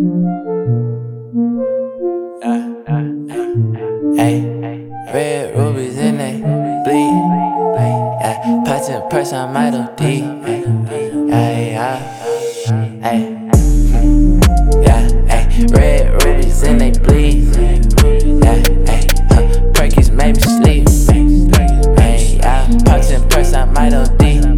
Ay, red rubies in they bleed. Yeah, pots in purse, I might OD. Yeah, red rubies in they bleed. Yeah, perkies made me sleep. Pots in purse, I might OD.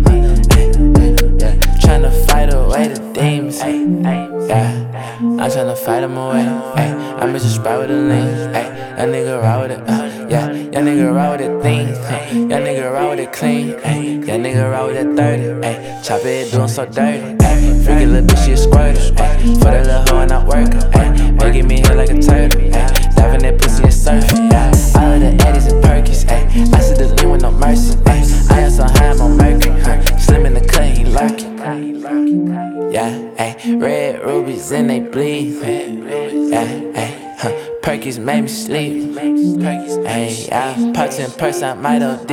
Tryna fight away the demons. Yeah, I'm tryna fight them away. I'm just sprite with a lean. That nigga raw with it. Yeah, young nigga raw with it clean. Young nigga raw with it clean. Young nigga raw with it 30. Chop it, do 'em so dirty. Freaky little bitch, she a squirter. For that little hoe and not working. Making me hit like a turtle. Diving that pussy and surfing. All of the Eddies and Perkies. I see the lean with no mercy. I am so high, I'm on Mercury. Slim in the cut, he lurking. Yeah, red rubies and they bleed. Yeah, perkies made me sleep. Pots in purse, I might OD.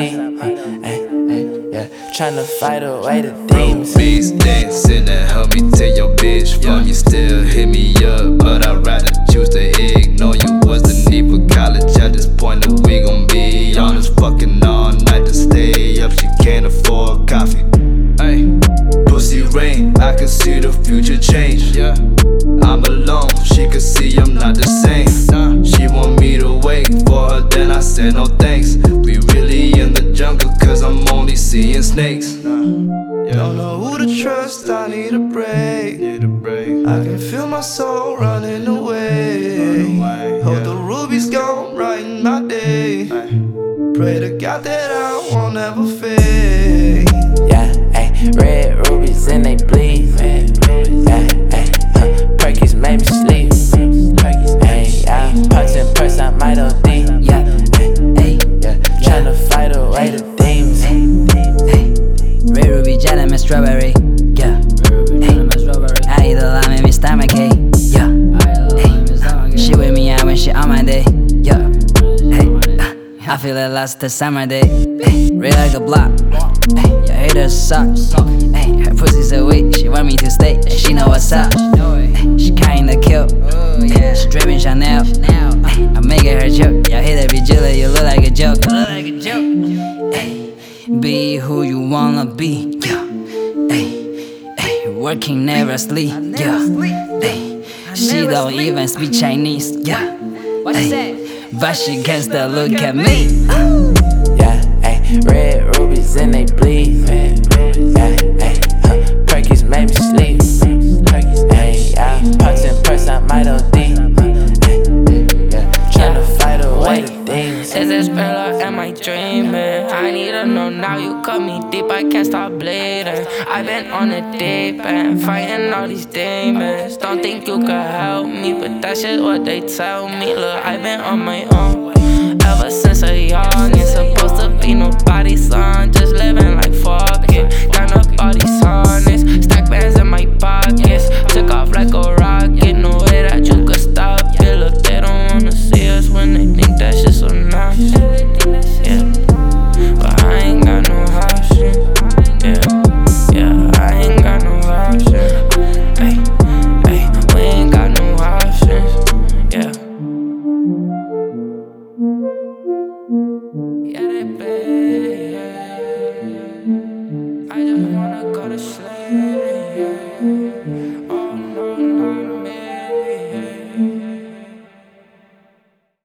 Tryna fight away the demons. Beast dancing and help me tell your bitch. Fuck you, still hit me up, but I'd rather choose to ignore you. What's the need for college? At this point, that we gon' be honest. Fucking all night to stay up. She can't afford coffee. Ay, pussy rain, I can see the future change. Yeah, I'm alone, she can see I'm not the same. She want me to wait for her, then I said no thanks. We really in the jungle, cause I'm only seeing snakes. Don't know who to trust, I need a break. I can feel my soul running away. Hope the rubies gone brighten my day. Pray to God that I won't ever fade. Yeah, red rubies and they bleed. Yeah, perkies made me sleep. Pots in purse, I might OD. Yeah, tryna fight away the demons. Red ruby, jelly, and strawberry. Yeah, I eat a lime in my stomachache. Yeah, she with me out when she on my day. Yeah, I feel it last the summer day. Red like a block. Your haters suck. Her pussy so weak, she want me to stay. She know what's up. She kinda cute. She dripping Chanel. I'm making her joke. Y'all hate every jewelry, you look like a joke. Be who you wanna be. Working never sleep. She don't even speak Chinese. But she can still look at me. Yeah, red rubies and they bleed. Perkies made me sleep. Pots in purse, I might OD. Tryna fight away the demons. Is this real or am I dreaming? I need to know now, you cut me deep, I can't stop bleeding. I've been on a deep end, fighting all these demons. Don't think you could help me, but that's just what they tell me. Look, I've been on my own ever since a young. It's supposed to be nobody's son, just living like fuck it. Got up all these sonnets, stack bands in my pockets, took off like a